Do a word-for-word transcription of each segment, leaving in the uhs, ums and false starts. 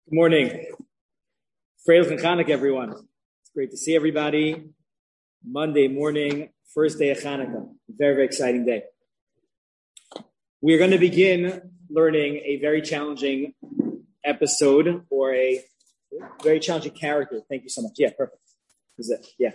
Good morning. Freilich and Chanukah, everyone. It's great to see everybody. Monday morning, first day of Chanukah. Very, very exciting day. We are going to begin learning a very challenging episode or a very challenging character. Thank you so much. Yeah, perfect. Is it? Yeah.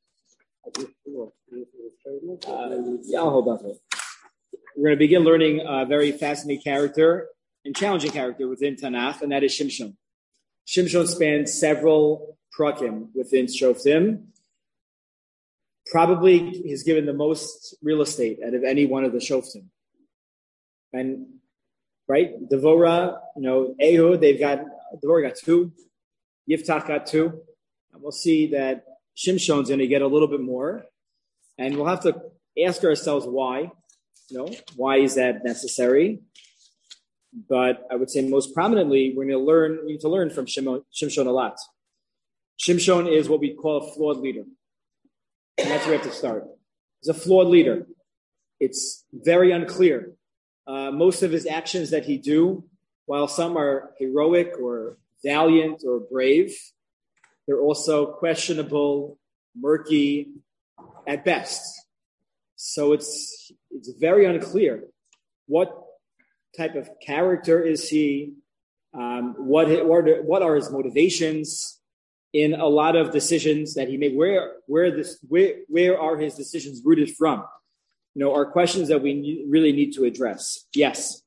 Uh, yeah, I'll hold on to it. We're going to begin learning a very fascinating character and challenging character within Tanakh, and that is Shimshon. Shimshon spans several prakim within Shoftim. Probably he's given the most real estate out of any one of the Shoftim. And, right, Devorah, you know, Ehud, they've got, Devorah got two, Yiftach got two. And we'll see that Shimshon's going to get a little bit more. And we'll have to ask ourselves why. You know, why is that necessary? But I would say most prominently, we're going to learn, we need to learn from Shimon, Shimshon a lot. Shimshon is what we call a flawed leader. And that's where we have to start. He's a flawed leader. It's very unclear. Uh, most of his actions that he do, while some are heroic or valiant or brave, they're also questionable, murky at best. So it's it's very unclear what type of character is he, um, what, what, are, what are his motivations in a lot of decisions that he made, where, where, this, where, where are his decisions rooted from? You know, are questions that we need, really need to address. Yes.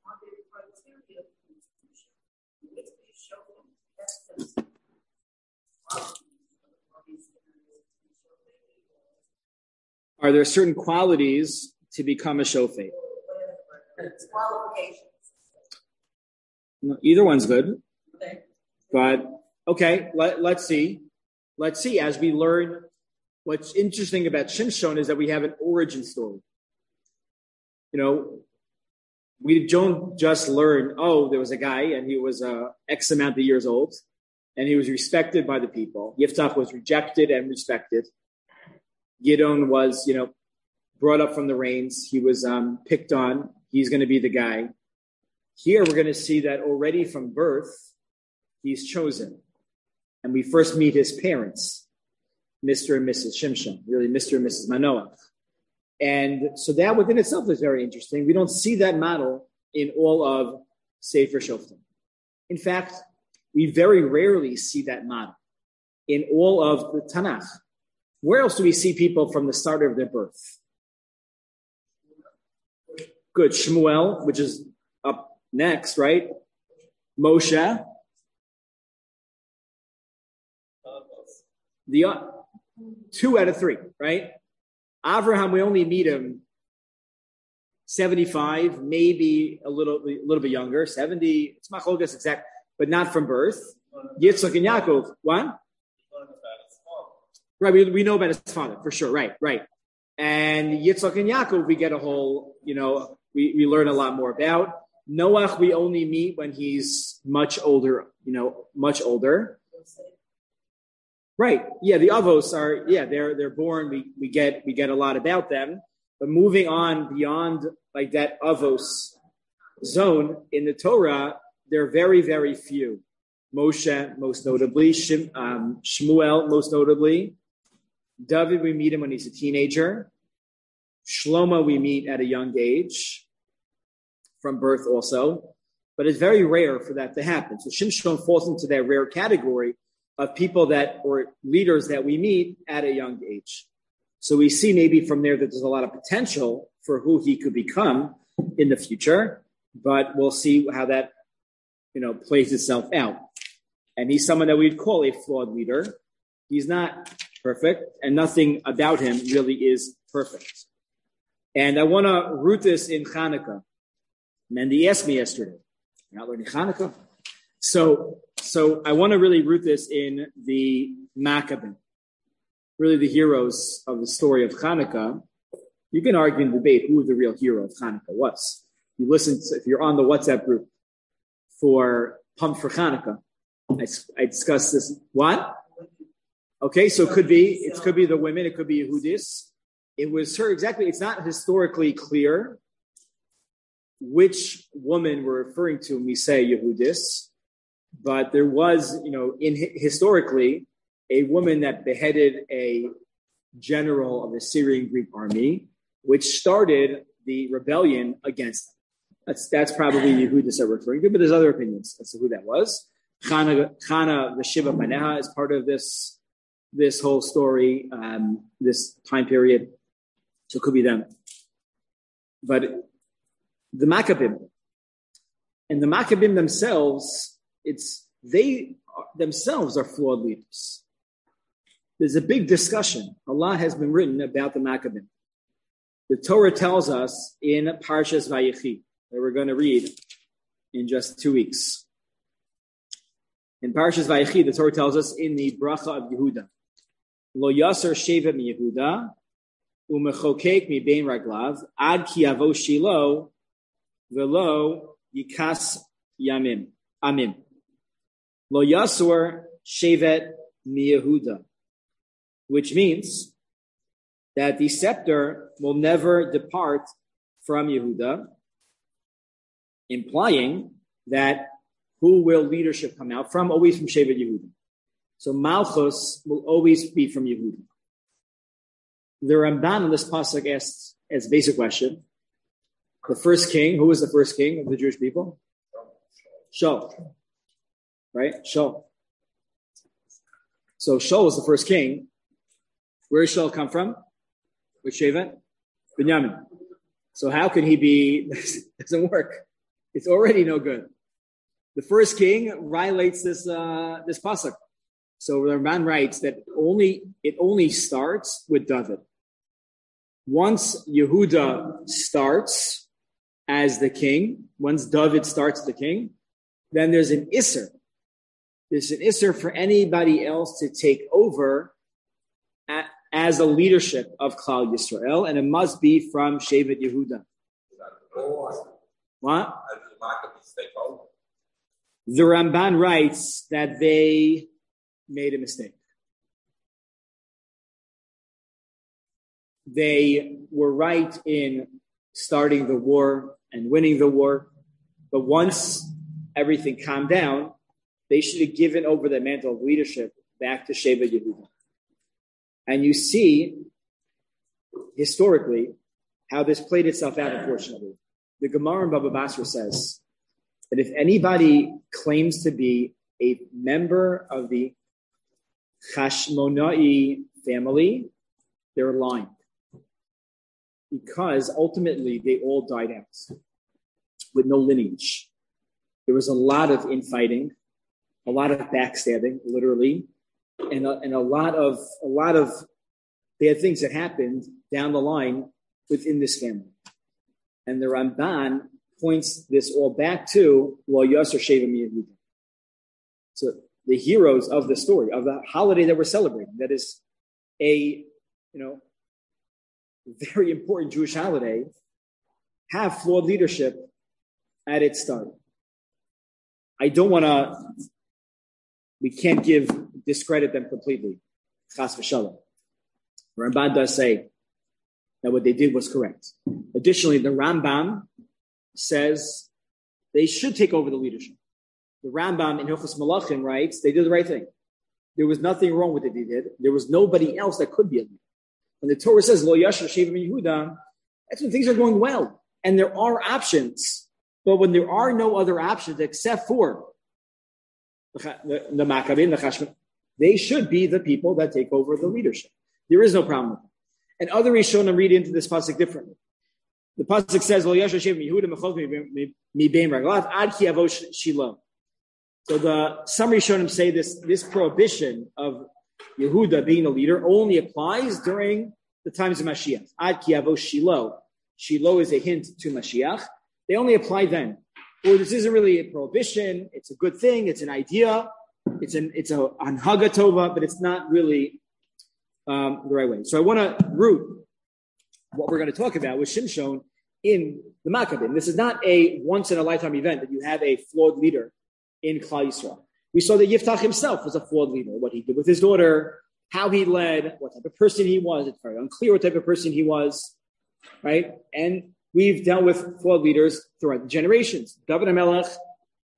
Are there certain qualities to become a shofet? Qualifications. No, either one's good. Okay. But, okay, let, let's see. Let's see. As we learn, what's interesting about Shimshon is that we have an origin story. You know, we don't just learn, oh, there was a guy and he was uh, X amount of years old and he was respected by the people. Yiftach was rejected and respected. Gidon was, you know, brought up from the reins. He was um, picked on. He's going to be the guy. Here we're going to see that already from birth, he's chosen. And we first meet his parents, Mister and Missus Shimshon, really Mister and Missus Manoach. And so that within itself is very interesting. We don't see that model in all of Sefer Shoftim. In fact, we very rarely see that model in all of the Tanakh. Where else do we see people from the start of their birth? Good. Shmuel, which is up next, right? Moshe. The uh, two out of three, right? Avraham, we only meet him seventy-five, maybe a little, a little bit younger, seventy. It's machlokas exact, but not from birth. Yitzchak and Yaakov, what? Right, we, we know about his father for sure. Right, right. And Yitzchak and Yaakov, we get a whole, you know, we, we learn a lot more about. Noach, we only meet when he's much older, you know, much older. Right. Yeah, the Avos are, yeah, they're they're born. We we get we get a lot about them. But moving on beyond like that Avos zone in the Torah, there are very, very few. Moshe, most notably, Shim, um, Shmuel, most notably. David, we meet him when he's a teenager. Shlomo, we meet at a young age, from birth also. But it's very rare for that to happen. So Shimshon falls into that rare category of people that, or leaders that we meet at a young age. So we see maybe from there that there's a lot of potential for who he could become in the future, but we'll see how that, you know, plays itself out. And he's someone that we'd call a flawed leader. He's not perfect, and nothing about him really is perfect. And I want to root this in Chanukah. Mendy asked me yesterday, you're not learning Chanukah? So, so I want to really root this in the Maccabim, really the heroes of the story of Chanukah. You can argue and debate who the real hero of Chanukah was. You listen to, if you're on the WhatsApp group for Pump for Chanukah, I, I discussed this. What? Okay, so it could be, it could be the women, it could be Yehudis. It was her, exactly, it's not historically clear which woman we're referring to when we say Yehudis. but there was, you know, in historically, a woman that beheaded a general of the Syrian Greek army, which started the rebellion against them. That's that's probably Yehuda that we're referring to, but there's other opinions as to who that was. Chana, Chana the Shiva Baneha is part of this this whole story, um, this time period. So it could be them. But the Maccabim, and the Maccabim themselves, it's they themselves are flawed leaders. There's a big discussion. A lot has been written about the Maccabim. The Torah tells us in Parshas Vayechi, that we're going to read in just two weeks. In Parshas Vayechi, the Torah tells us in the bracha of Yehuda, Lo yaser sheva mi Yehuda, umechokek mi bein raglav, ad ki avo Shilo, velo yikas yamim, amim. Lo yasor shevet mi Yehuda, which means that the scepter will never depart from Yehuda, implying that who will leadership come out from? Always from Shevet Yehuda. So Malchus will always be from Yehuda. The Ramban on this pasuk asks as a basic question, the first king, who was the first king of the Jewish people? Shaul. Right? Shaul. So Shaul was the first king. Where does Shaul come from? Which Shevet? Binyamin. So how can he be, doesn't work. It's already no good. The first king violates this uh, this pasuk. So the Ramban writes that only it only starts with David. Once Yehuda starts as the king, once David starts the king, then there's an Isser. There's an Isser for anybody else to take over at, as a leadership of Klal Yisrael, and it must be from Shevet Yehuda. What? The Ramban writes that they made a mistake. They were right in starting the war and winning the war, but once everything calmed down, they should have given over the mantle of leadership back to Shevet Yehuda. And you see, historically, how this played itself out, unfortunately. The Gemara in Baba Basra says that if anybody claims to be a member of the Hashmonai family, they're lying. Because ultimately they all died out with no lineage. There was a lot of infighting, a lot of backstabbing, literally, and a, and a lot of a lot of bad things that happened down the line within this family. And the Ramban points this all back to Lo Yasser Sheva Mi Yehuda. So the heroes of the story, of the holiday that we're celebrating, that is a, you know, very important Jewish holiday, have flawed leadership at its start. I don't want to, we can't give, discredit them completely. Chas v'shalom. Ramban does say that what they did was correct. Additionally, the Rambam says they should take over the leadership. The Rambam in Hilchos Malachim writes they did the right thing. There was nothing wrong with what they did. There was nobody else that could be a leader. When the Torah says Lo Yasher Sheva Mi Yehuda, that's when things are going well, and there are options. But when there are no other options except for the, the, the Maccabim, the Chashman, they should be the people that take over the leadership. There is no problem with that. And other Rishonim read into this pasuk differently. The pasuk says, "Lo yasher Sheva Mi Yehuda mechok mi bein raglav ad ki avo Shilo." So the some Rishonim say this this prohibition of Yehuda being the leader only applies during the times of Mashiach. Ad ki avo Shilo. Shilo is a hint to Mashiach. They only apply then. Or this isn't really a prohibition. It's a good thing. It's an idea. It's an it's a anhaga tova, but it's not really um, the right way. So I want to root what we're going to talk about with Shimshon in the Maccabim. This is not a once in a lifetime event that you have a flawed leader in Klal Yisrael. We saw that Yiftach himself was a flawed leader. What he did with his daughter, how he led, what type of person he was. It's very unclear what type of person he was, right? And we've dealt with flawed leaders throughout the generations. David HaMelech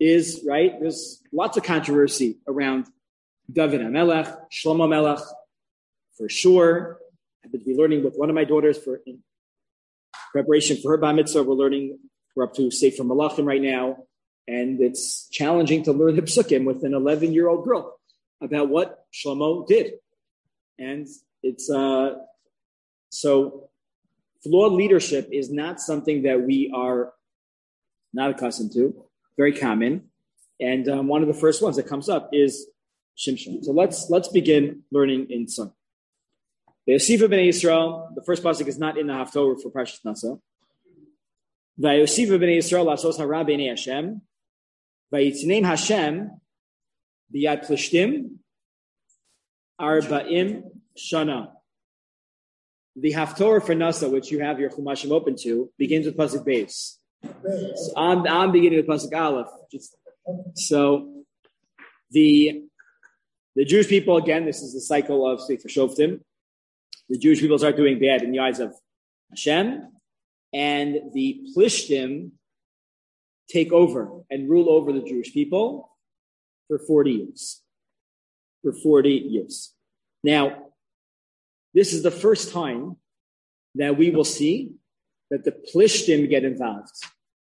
is, right, there's lots of controversy around David HaMelech, Shlomo Melech, for sure. I happen to be learning with one of my daughters for in preparation for her bar mitzvah. We're learning, we're up to Sefer Malachim right now, and it's challenging to learn the psukim with an eleven-year-old girl about what Shlomo did. And it's, uh, so flawed leadership is not something that we are not accustomed to, very common. And um, one of the first ones that comes up is Shimshon. So let's let's begin learning in some. The Yosifa b'nei Yisrael, the first pasuk is not in the Haftorah for Parshas Nasa. Vayosifa b'nei Yisrael lasos hara b'nei Hashem, vayitneim Hashem b'yad plishtim arba'im shana. The Haftorah for Nasa, which you have your Chumashim open to, begins with pasuk Beis. So I'm, I'm beginning with pasuk Aleph. Just, so the the Jewish people, again, this is the cycle of Sefer Shoftim. The Jewish people start doing bad in the eyes of Hashem, and the Plishtim take over and rule over the Jewish people for forty years. For forty years. Now, this is the first time that we will see that the Plishtim get involved.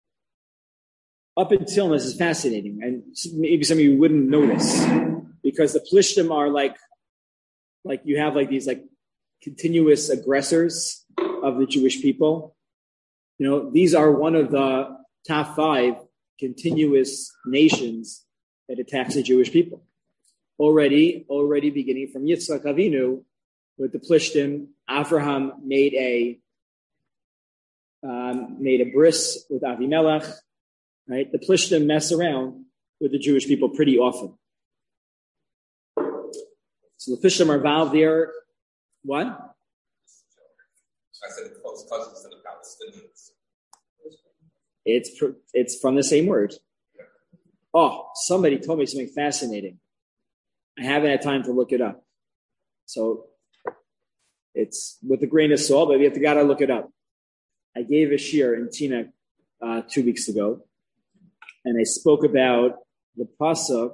Up until this is fascinating, and maybe some of you wouldn't notice, because the Plishtim are like, like you have like these like continuous aggressors of the Jewish people. You know, these are one of the top five continuous nations that attacks the Jewish people. Already, already beginning from Yitzchak Avinu with the Plishtim, Avraham made a um, made a bris with Avimelech. Right, the Plishtim mess around with the Jewish people pretty often. So the Plishtim are involved there. What? I said it's close cousins to the Palestinians. It's it's from the same word. Oh, somebody told me something fascinating. I haven't had time to look it up. So it's with a grain of salt, but we have to gotta look it up. I gave a shir in Tina uh, two weeks ago, and I spoke about the pasuk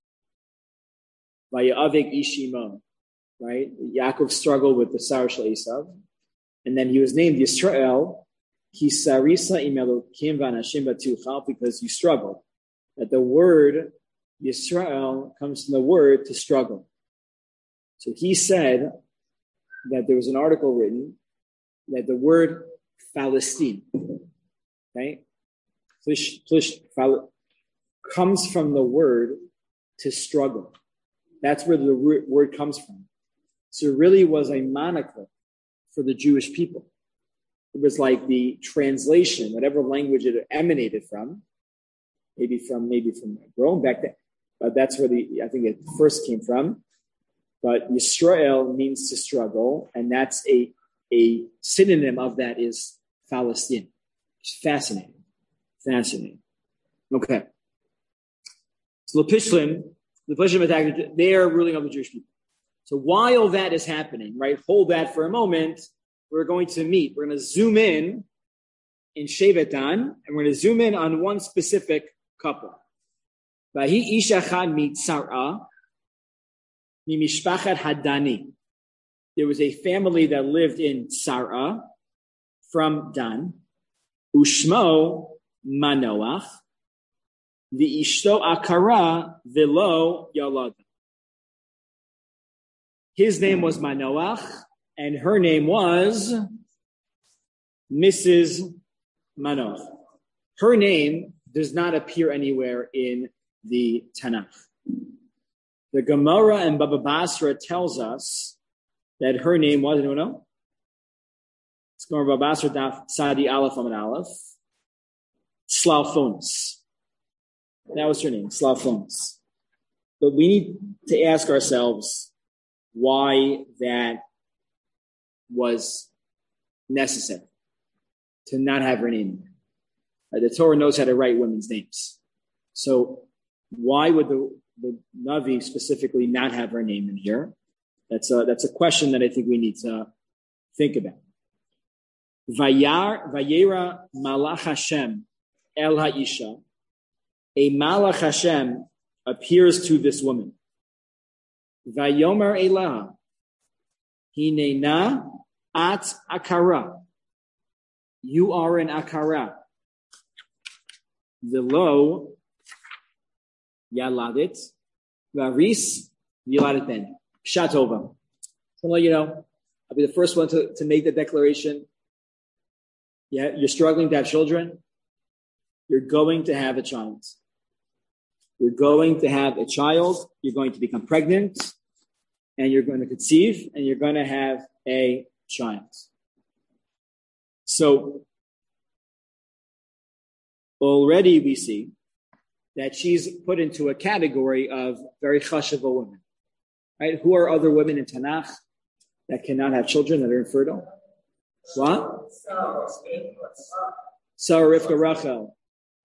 Vayavik Ishimo, right? Yaakov struggled with the Sar Shel Esav, and then he was named Yisrael, Kisarisa Imelokim Vanashim Batuchal, because you struggled. That the word Yisrael comes from the word to struggle. So he said that there was an article written that the word Palestine, right, plish, plish, fal, comes from the word to struggle. That's where the word comes from. So it really was a moniker for the Jewish people. It was like the translation, whatever language it emanated from, maybe from maybe from Rome back then, but that's where the I think it first came from. But Yisrael means to struggle, and that's a a synonym of that is Palestine. It's fascinating, fascinating. Okay, so the Plishtim, the Plishtim attack, they are ruling over the Jewish people. So while that is happening, right, hold that for a moment. We're going to meet. We're going to zoom in in Shevet Dan, and we're going to zoom in on one specific couple. Vahi isha chad mitzara mimishpachat Hadani. There was a family that lived in Tzara from Dan. Ushmo Manoach v'ishto akara v'lo yalad. His name was Manoach, and her name was Missus Manoach. Her name does not appear anywhere in the Tanakh. The Gemara and Baba Basra tells us that her name was, anyone know? It's Gemara Baba Basra Daf Sadi Aleph Amid Aleph. Slalfonis. That was her name, Slalfonis. But we need to ask ourselves why that was necessary to not have her name. Uh, the Torah knows how to write women's names. So why would the, the Navi specifically not have her name in here? That's a, that's a question that I think we need to think about. Vayar, Vayera Malach Hashem El Ha'isha. a Malach Hashem appears to this woman. Vayomer Elaha, Hinena at Akara. You are an Akara. Velo Yaladit, Varis Yaladet Ben. Shatova. So, let you know, I'll be the first one to, to make the declaration. Yeah, you're struggling to have children. You're going to have a child. You're going to have a child. You're going to become pregnant. And you're going to conceive. And you're going to have a child. So, already we see that she's put into a category of very chashava women. Right? Who are other women in Tanakh that cannot have children, that are infertile? What? Sarah, Rivka, Rachel.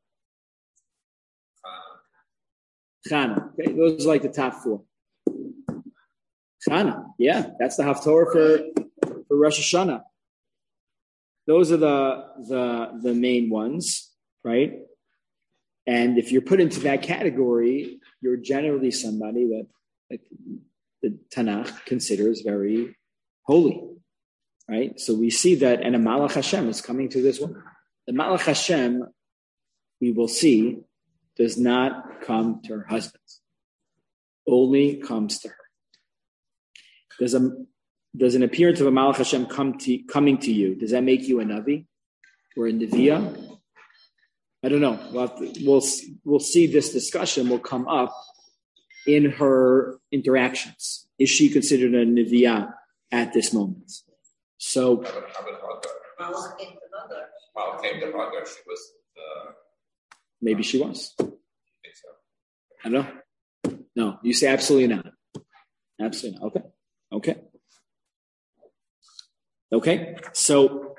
Chana. Okay, those are like the top four. Chana, yeah, that's the Haftorah for, for Rosh Hashanah. Those are the, the, the main ones, right? And if you're put into that category, you're generally somebody that, like, the Tanakh considers very holy, right? So we see that, and a Malach Hashem is coming to this woman. The Malach Hashem, we will see, does not come to her husband. Only comes to her. Does a does an appearance of a Malach Hashem come to coming to you? Does that make you a Navi or a Neviah? I don't know. We'll, have to, we'll we'll see. This discussion will come up in her interactions. Is she considered a Neviah at this moment? So, Malach came to Hagar. She was. Uh, maybe she was. I think so. I don't know. No, you say absolutely not. Absolutely not. Okay. Okay. Okay. So,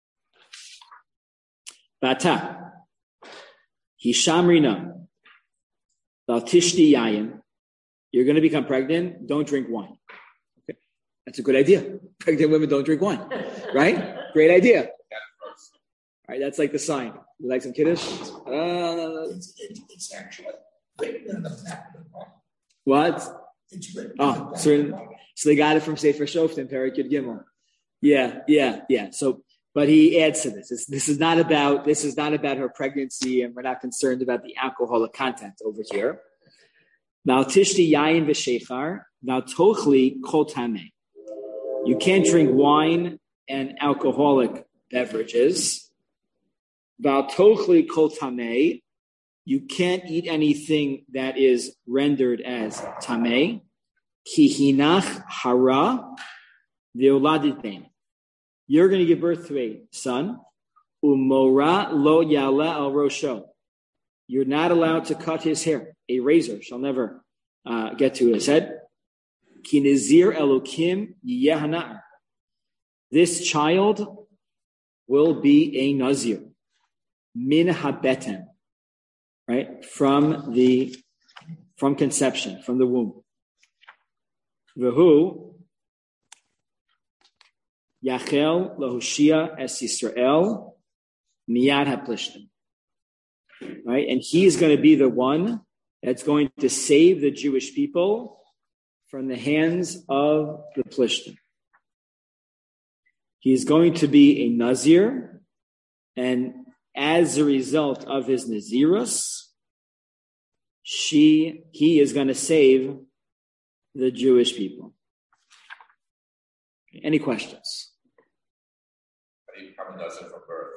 Bata. Hishamrina. Baltishti yayin. You're going to become pregnant. Don't drink wine. Okay. That's a good idea. Pregnant women don't drink wine. Right? Great idea. All right. That's like the sign. You like some kiddush? Uh, it's, it's actually written in the back of the book. What? It's written oh, so, so they got it from Sefer Shoftim, Perek Yud Gimel. Yeah, yeah, yeah. So, but he adds to this. It's, this is not about this is not about her pregnancy, and we're not concerned about the alcoholic content over here. Now, tishti yayin v'sheichar. Now, tochli kol tameh. You can't drink wine and alcoholic beverages. Val tochli kol tameh. You can't eat anything that is rendered as tameh. Ki hinach hara v'oladit ben. You're going to give birth to a son. Umora lo yala al rosho. You're not allowed to cut his hair. A razor shall never uh, get to his head. Ki nizir elokim yehana. This child will be a nazir. Min habeten. Right? From the, from conception, from the womb. V'hu Yachel Lahushia Es Yisrael Miyad HaPlishtim. Right? And he is going to be the one that's going to save the Jewish people from the hands of the Plishtim. He is going to be a Nazir, and as a result of his Nazirus, she, he is going to save the Jewish people. Any questions? How do you become a Nazir from birth?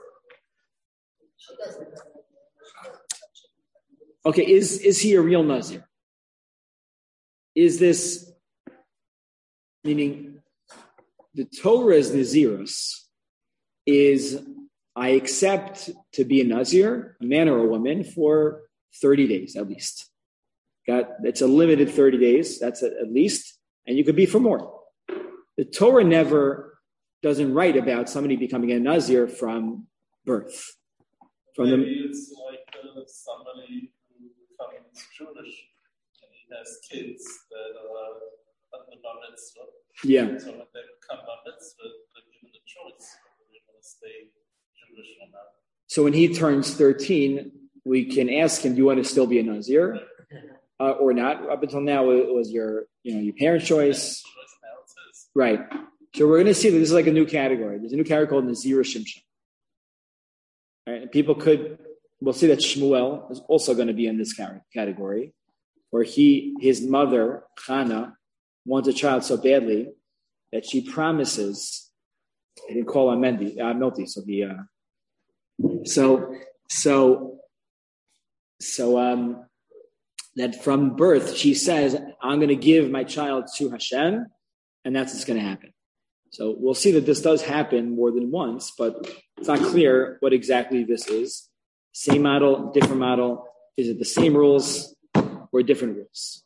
Okay, is, is he a real Nazir? Is this, meaning the Torah's Nazirus is, I accept to be a Nazir, a man or a woman, for thirty days at least. Got, it's a limited thirty days, that's at, at least, and you could be for more. The Torah never doesn't write about somebody becoming a Nazir from birth. From Maybe the, it's like uh, somebody who becomes Jewish and he has kids that are at the bar mitzvah. yeah. So when they become bar mitzvah, they're given a choice whether they want to stay Jewish or not. So when he turns thirteen, we can ask him, do you want to still be a Nazir uh, or not? Up until now, it was your, you know, your parents' choice. Right. So we're going to see that this is like a new category. There's a new category called Nazir Shimshon. Right? And people could, we'll see that Shmuel is also going to be in this category, where he, his mother, Chana, wants a child so badly that she promises, I didn't call on Mendy, uh, Milty, so the, uh, so, so, so, um, that from birth, she says, I'm going to give my child to Hashem, and that's what's going to happen. So we'll see that this does happen more than once, but it's not clear what exactly this is. Same model, different model. Is it the same rules or different rules?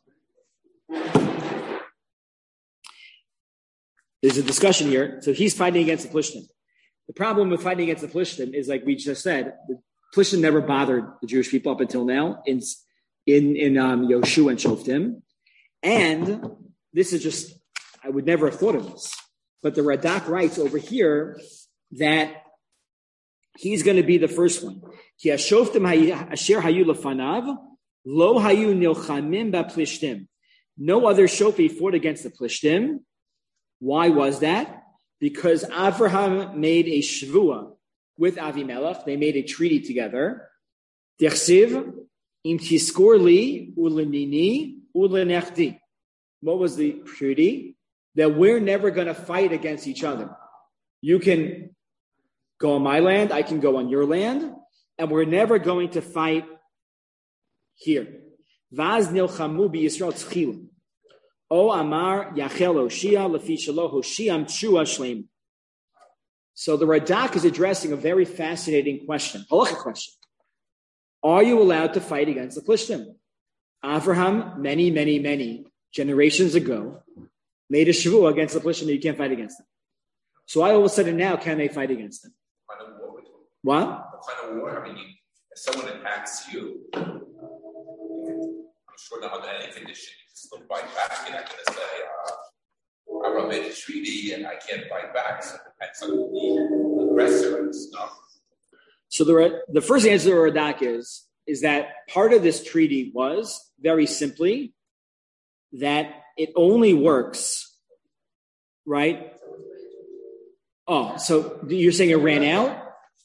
There's a discussion here. So he's fighting against the Plishtim. The problem with fighting against the Plishtim is, like we just said, the Plishtim never bothered the Jewish people up until now in in in um, Yoshua and Shoftim. And this is just, I would never have thought of this. But the Radak writes over here that he's going to be the first one. Ki hashoftim asher hayu lefanav lo hayu nilchamim ba'plishtim. No other shofi fought against the Plishtim. Why was that? Because Avraham made a shvua with Avimelech. They made a treaty together. Tichsiv im tiskor li ulenini ulenechdi. What was the treaty? That we're never going to fight against each other. You can go on my land, I can go on your land, and we're never going to fight here. Vaz nilchamu bi Yisrael tzchilim. O Amar Yachel Hoshia Lefi Shelo Hoshiam Tshua Shleim. So the Radak is addressing a very fascinating question, halachic question. Are you allowed to fight against the Plishtim? Avraham, many, many, many generations ago, made a shvuah against the Plishtim that you can't fight against them. So why all of a sudden now can they fight against them? What kind of war? What? What kind of war? I mean, if someone attacks you, I'm sure not under any condition you can still fight back. You're not going to say, uh, I made a treaty and I can't fight back. So it depends on the aggressor and stuff. So the the first answer to the Radak is, is that part of this treaty was, very simply, that it only works, right? Oh, so you're saying it ran out?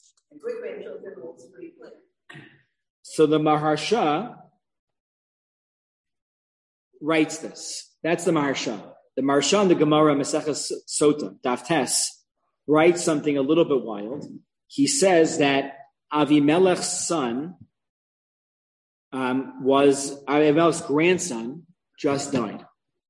So the Maharsha writes this. That's the Maharsha. The Maharsha in the Gemara Maseches Sota, Daf Tes, writes something a little bit wild. He says that Avimelech's son um, was, Avimelech's grandson just died.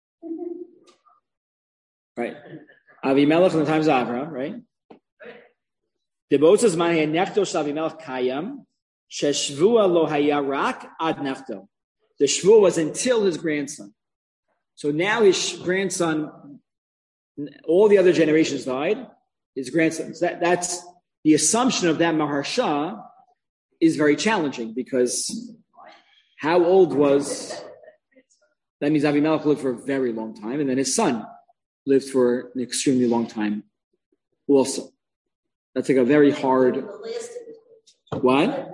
Right. Avimelech in the times of Avraham, right? The Bosas Maya Nechto Avimelech Kayam, Sheshvua lo hayarak ad nechto. The shvua was until his grandson. So now his grandson, all the other generations died, his grandson. So that, that's the assumption of that Maharsha is very challenging, because how old was, that means Avimelech lived for a very long time, and then his son lived for an extremely long time also. That's like a very hard... What?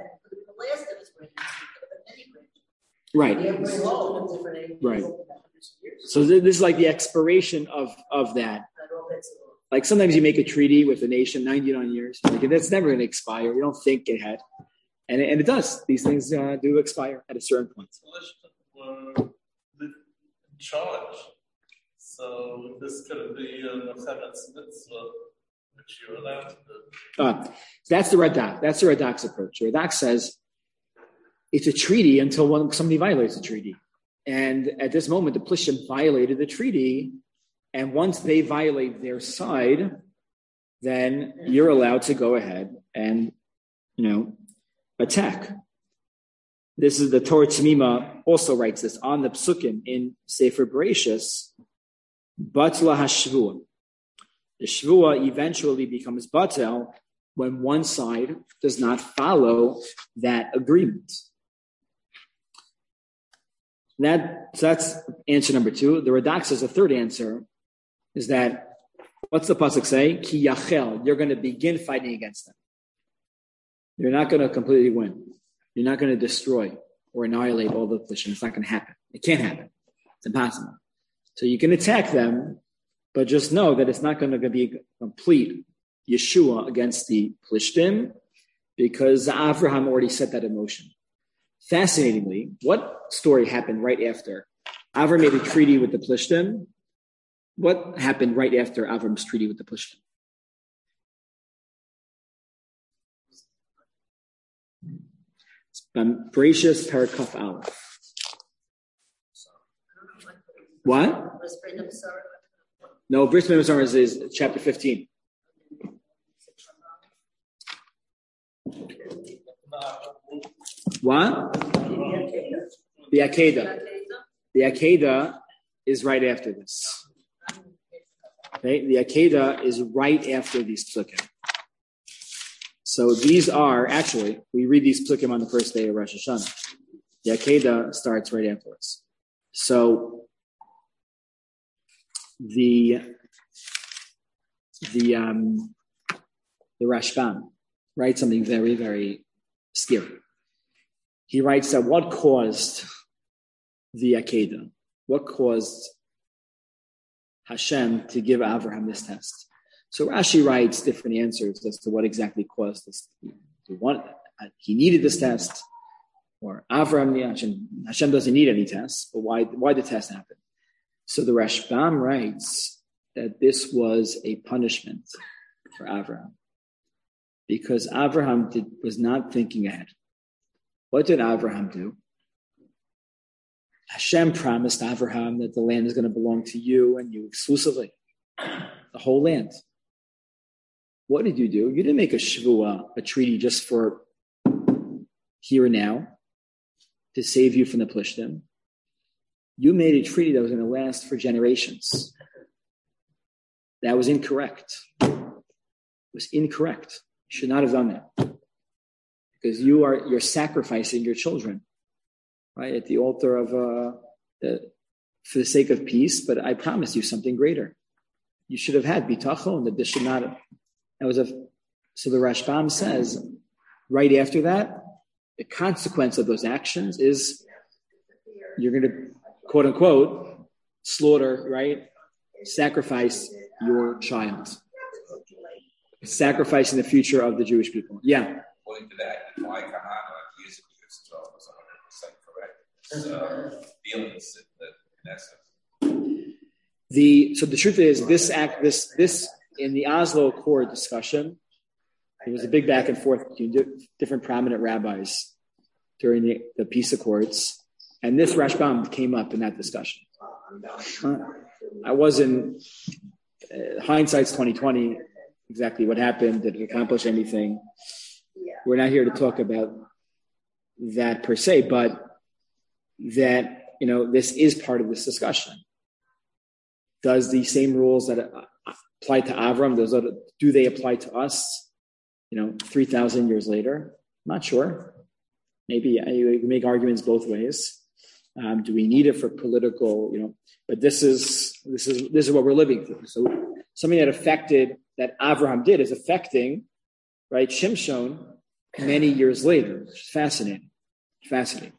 Right. Right. So this is like the expiration of, of that. Like sometimes you make a treaty with a nation, ninety-nine years. Like that's never going to expire. You don't think it had. And it, and it does. These things uh, do expire at a certain point. Were in charge. So this could be a Mechemetz mitzvah, which you're allowed to do. Uh, that's the Radak. That's the Radak's approach. The Radak says it's a treaty until one, somebody violates the treaty. And at this moment, the Plishtim violated the treaty. And once they violate their side, then you're allowed to go ahead and, you know, attack. This is the Torah Tzmima also writes this on the Psukim in Sefer Bereshis. Batla hashvua. The shvua eventually becomes batel when one side does not follow that agreement. That, so that's answer number two. The Radak says the third answer is that, what's the pasuk say? Ki yachel, you're going to begin fighting against them. You're not going to completely win. you're not going to destroy or annihilate all the Plishtim. It's not going to happen. It can't happen. It's impossible. So you can attack them, but just know that it's not going to be a complete Yeshua against the Plishtim, because Avraham already set that in motion. Fascinatingly, what story happened right after Avraham made a treaty with the Plishtim? What happened right after Avram's treaty with the Plishtim? Bereshis Parakaf Aleph. What? No, Bris Mitzvah is, is chapter fifteen. What? The Akedah. The Akedah is right after this. Okay, the Akedah is right after these psukim. So these are, actually, we read these psukim on the first day of Rosh Hashanah. The Akedah starts right afterwards. So the the um, the Rashbam writes something very, very scary. He writes that what caused the Akedah? What caused Hashem to give Avraham this test? So Rashi writes different answers as to what exactly caused this. He, want, he needed this test, or Avraham, Hashem, Hashem doesn't need any tests, but why, why did the test happen? So the Rashbam writes that this was a punishment for Avraham, because Avraham did, was not thinking ahead. What did Avraham do? Hashem promised Avraham that the land is going to belong to you and you exclusively, the whole land. What did you do? You didn't make a shvuah, a treaty just for here and now to save you from the Plishtim. You made a treaty that was going to last for generations. That was incorrect. It was incorrect. You should not have done that, because you are you're sacrificing your children, right, at the altar of uh, the, for the sake of peace. But I promise you something greater. You should have had bitachon, that this should not have. That was a. So the Rashbam says, right after that, the consequence of those actions is you're going to, quote unquote, slaughter, right, sacrifice your child, sacrificing the future of the Jewish people. Yeah. According to that, why Kahana years and years as well was one hundred percent correct. So feelings in essence. The so the truth is this act this this in the Oslo Accord discussion, there was a big back and forth between different prominent rabbis during the, the peace accords, and this Rashbam came up in that discussion. Uh, I wasn't uh, hindsight's twenty twenty. Exactly what happened? Did it accomplish anything? We're not here to talk about that per se, but that, you know, this is part of this discussion. Does the same rules that apply to Avram, those other, do they apply to us, you know, three thousand years later? I'm not sure. Maybe you can make arguments both ways. Um, do we need it for political, you know, but this is, this is, this is what we're living through. So something that affected, that Avraham did is affecting, right, Shimshon many years later. It's fascinating. Fascinating.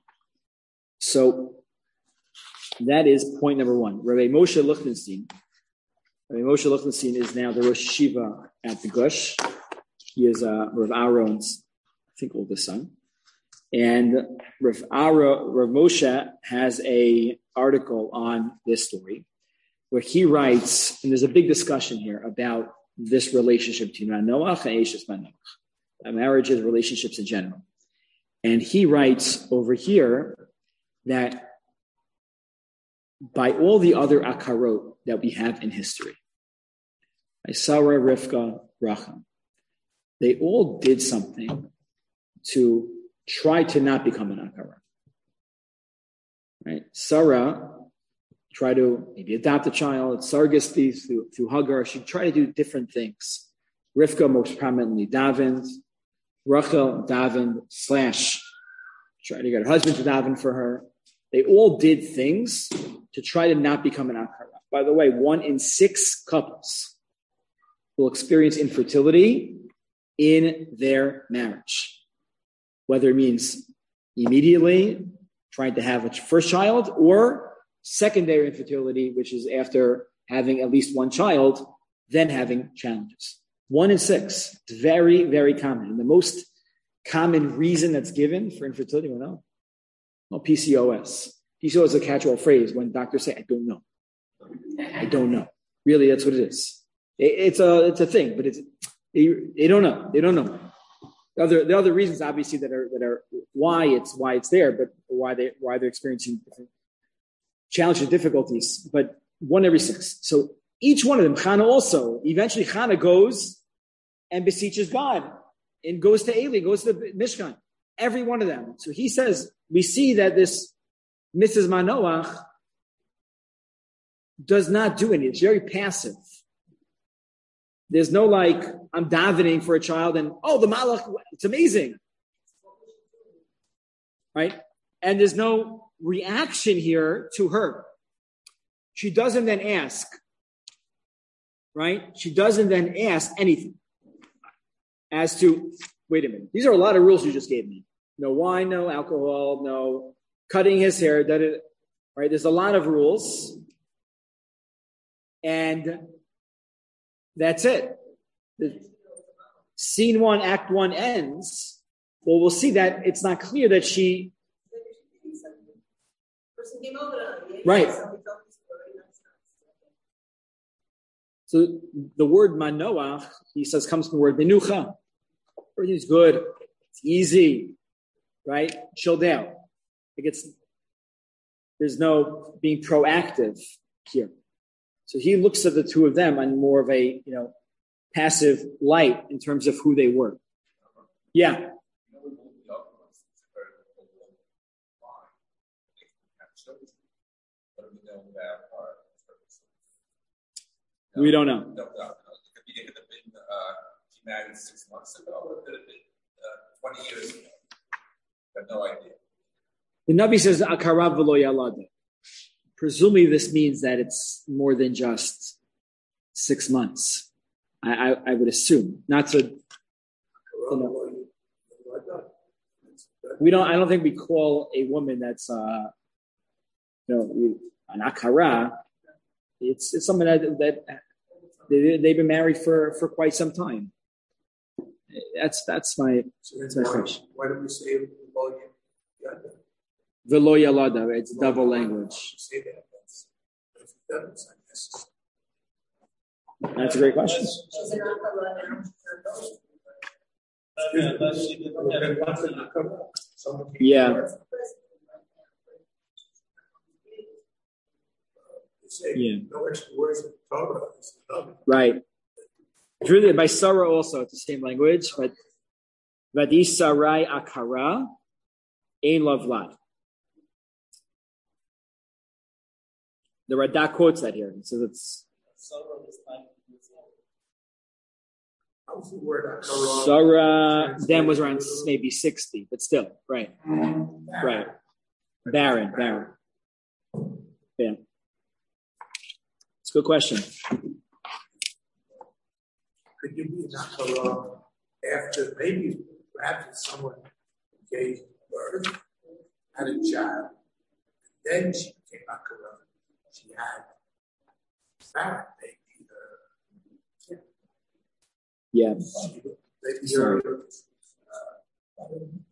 So that is point number one. Rabbi Moshe Lichtenstein. Rabbi Moshe Lichtenstein is now the Rosh Yeshiva at the Gush. He is uh, Rav Aaron's, I think, oldest son. And Rav, Aaron, Rav Moshe has a article on this story where he writes, and there's a big discussion here about this relationship between Manoach and Eshes Manoach, marriages, relationships in general. And he writes over here that by all the other akarot that we have in history, Sarah, Rivka, Rachel, they all did something to try to not become an akara. Right? Sarah tried to maybe adopt a child, Sargisthi through, through Hagar. She tried to do different things. Rivka most prominently davened. Rachel davened slash tried to get her husband to daven for her. They all did things to try to not become an akara. By the way, one in six couples will experience infertility in their marriage. Whether it means immediately, trying to have a first child, or secondary infertility, which is after having at least one child, then having challenges. One in six. It's very, very common. And the most common reason that's given for infertility, well, no, no P C O S. P C O S is a catch-all phrase when doctors say, I don't know. I don't know. Really, that's what it is. It, it's a it's a thing, but it's they, they don't know. They don't know. The other the other reasons, obviously, that are that are why it's why it's there, but why they why they're experiencing different challenges, difficulties. But one every six. So each one of them, Chana also, eventually Chana goes and beseeches God and goes to Eli, goes to the Mishkan. Every one of them. So he says, we see that this Missus Manoach does not do anything. It's very passive. There's no like, I'm davening for a child and, oh, the malach, it's amazing. Right? And there's no reaction here to her. She doesn't then ask. Right? She doesn't then ask anything. As to, wait a minute, these are a lot of rules you just gave me. No wine, no alcohol, no cutting his hair, da, da, da. Right? There's a lot of rules. And that's it. The scene one, act one ends. Well, we'll see that it's not clear that she. Right. So the word manoach, he says, comes from the word menucha. Everything's good. It's easy. Right? Chill down. Like it's, there's no being proactive here. So he looks at the two of them on more of a, you know, passive light in terms of who they were. Yeah. We don't know. No, no, no. It could be, it could have been, uh, she married six months ago, or it could have been uh, twenty years ago. I have no idea. The Nabi says, Akara v'lo yalada. Presumably this means that it's more than just six months. I, I, I would assume. Not to, you know, we don't, I don't think we call a woman that's, uh, you know, an akara. It's, it's someone that, that they, they've been married for, for quite some time. That's, that's my, that's my question. Why don't we say V'lo yalada, it's double language. That's a great question. Yeah. Yeah. Right. It's really by Sarah also, it's the same language, but Vadi Sarai Akara Ein Lavlad. The Radak quotes that here. He says it's Sarah then was around maybe sixty, but still, right. Right. Barren, barren. Yeah. It's a good question. Could you be Nakara after maybe perhaps someone gave birth, had a child, then she became Nakara? She had Sarah, maybe. Uh, yeah. She, maybe her. Uh,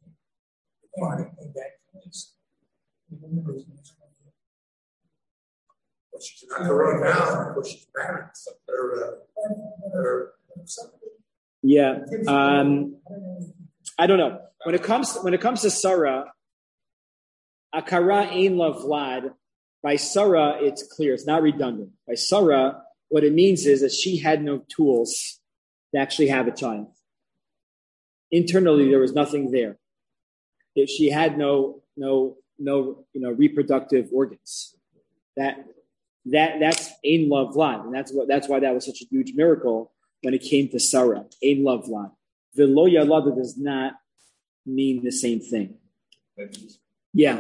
but she's not around now because she's married. Her, uh, her, yeah. Um, I don't know. When it comes when it comes to Sarah, Akara Ein Lavlad. By Sarah, it's clear. It's not redundant. By Sarah, what it means is that she had no tools to actually have a child. Internally, there was nothing there. If she had no, no, no, you know, reproductive organs. That, that, that's Ein Lavlad, and that's what. That's why that was such a huge miracle when it came to Sarah. Ein Lavlad. V'lo yalada does not mean the same thing. Yeah.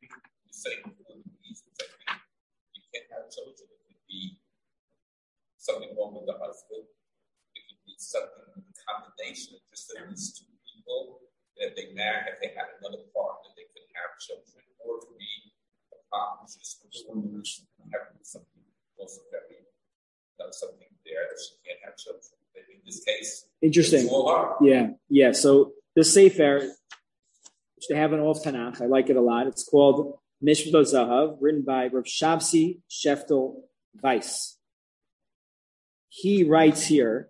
Children. It could be something wrong with the husband. It could be something with the combination of just these two people that they married. If they had another partner, they conscious of something also very done something there that she can't have children. In this case, interesting. Yeah, yeah. So the Sefer, which they have an Old Tanakh, I like it a lot. It's called Mishpat Zahav, written by Rav Shavsi Sheftel Weiss. He writes here,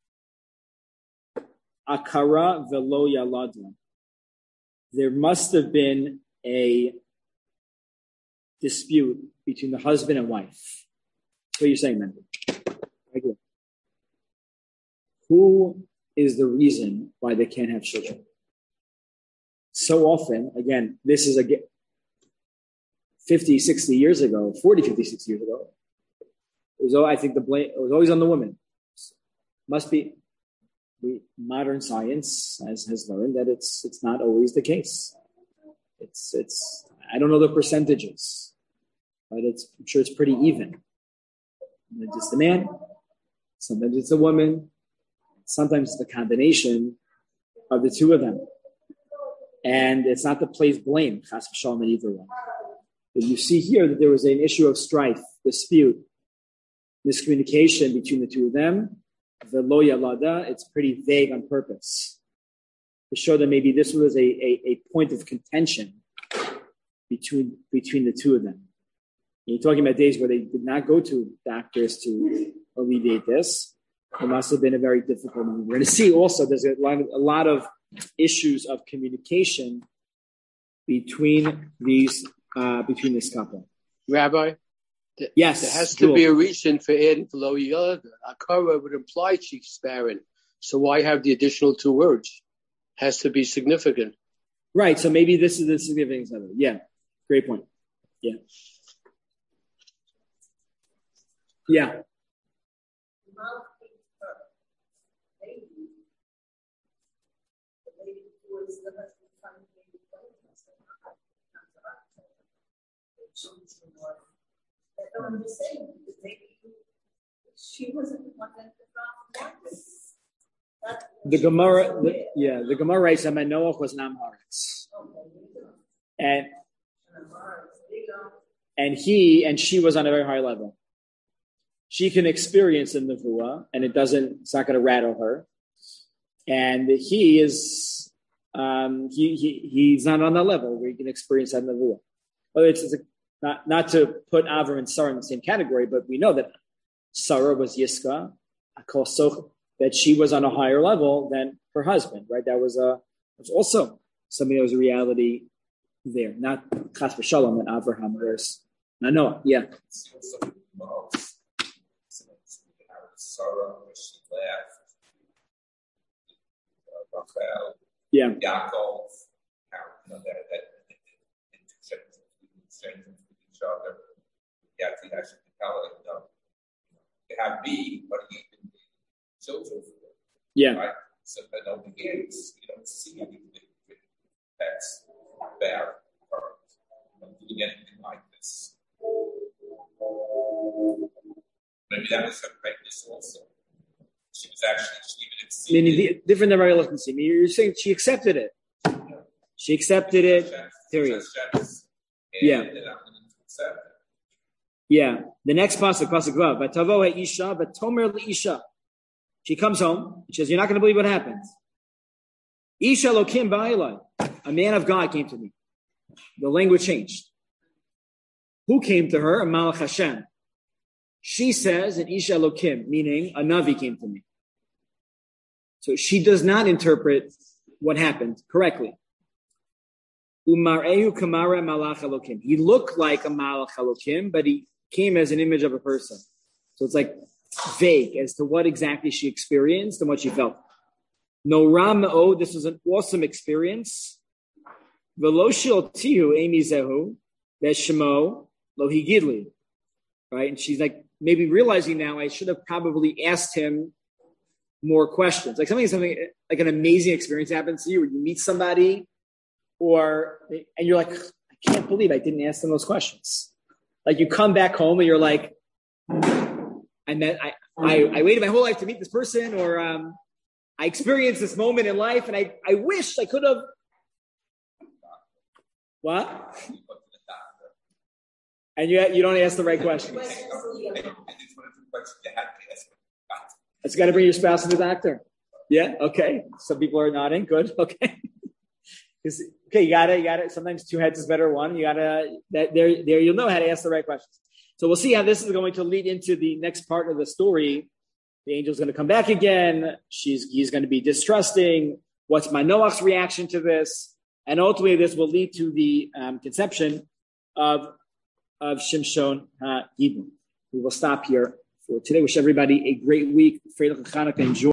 Akara velo yalada. There must have been a dispute between the husband and wife. What are you saying, man? Who is the reason why they can't have children? So often, again, this is a fifty, sixty years ago, forty, fifty, sixty years ago. It was, I think the blame it was always on the woman. Must be we, modern science has, has learned that it's it's not always the case. It's it's I don't know the percentages, but it's I'm sure it's pretty even. Sometimes it's the man, sometimes it's the woman. Sometimes it's the combination of the two of them. And it's not to place blame, chas v'shalom, in either one. But you see here that there was an issue of strife, dispute, miscommunication between the two of them. The lo yalada, it's pretty vague on purpose to show that maybe this was a, a, a point of contention between, between the two of them. And you're talking about days where they did not go to doctors to alleviate this. It must have been a very difficult moment. We're going to see also there's a lot, of, a lot of issues of communication between these uh, between this couple. Rabbi, th- yes, there has to cool. be a reason for adding lo yalada. Akara would imply she's barren, so why have the additional two words? Has to be significant, right? So maybe this is the significance of it. Yeah, great point. Yeah, yeah. I'm just saying, maybe she wasn't the one that the The Gemara, the, yeah, the Gemara writes that Manoach was an Amharitz, and and he and she was on a very high level. She can experience the nevuah, and it doesn't. It's not going to rattle her. And he is, um, he he he's not on that level where he can experience that nevuah. Well, it's, it's a, not not to put Avram and Sarah in the same category, but we know that Sarah was Yiska, Akol, that she was on a higher level than her husband. Right? That was a was also something that was a reality there, not Chas v'Shalom and Avraham versus Noah. Yeah. Sarah, where she left, uh, Rachel, yeah, Yaakov, how you know that that interchange with each other. Yeah, I think I should tell it. You know, you have me, but you can be children. Yeah. Right? So that over here, you don't see anything that's bad or doing anything like this. Maybe that was her greatness also. She was actually, she even exceeded. I mean, different than reluctancy. I mean, you're saying she accepted it. She accepted it, period. Yeah. Yeah. The next pasuk, pasuk vav, Vatavo ha'isha, vatomer le'isha. She comes home. She says, "You're not going to believe what happens. Isha lokim ba'ilai. A man of God came to me." The language changed. Who came to her? A Malach Hashem. She says, "An Isha lokim," meaning a Navi came to me. So she does not interpret what happened correctly. Umarehu kamara malach Elokim. He looked like a malach Elokim, but he came as an image of a person. So it's like vague as to what exactly she experienced and what she felt. No Ram'o, this was an awesome experience. Velo shiltihu emi zehu veshmo lo higidli. Right? And she's like, maybe realizing now I should have probably asked him more questions. Like something, something like an amazing experience happens to you where you meet somebody or, and you're like, I can't believe I didn't ask them those questions. Like you come back home and you're like, I met, I, I, I waited my whole life to meet this person, or um, I experienced this moment in life and I, I wish I could have. What? And you you don't ask the right questions. And it's one of the questions you have to ask. It's got to bring your spouse to the doctor. Yeah. Okay. Some people are nodding. Good. Okay. Okay. You got it. You got it. Sometimes two heads is better than one. You got to that there. There. You'll know how to ask the right questions. So we'll see how this is going to lead into the next part of the story. The angel's going to come back again. She's he's going to be distrusting. What's Manoach's reaction to this? And ultimately, this will lead to the um, conception of of Shimshon HaGibon. We will stop here for today. Wish everybody a great week. Freilich Chanukah. Enjoy.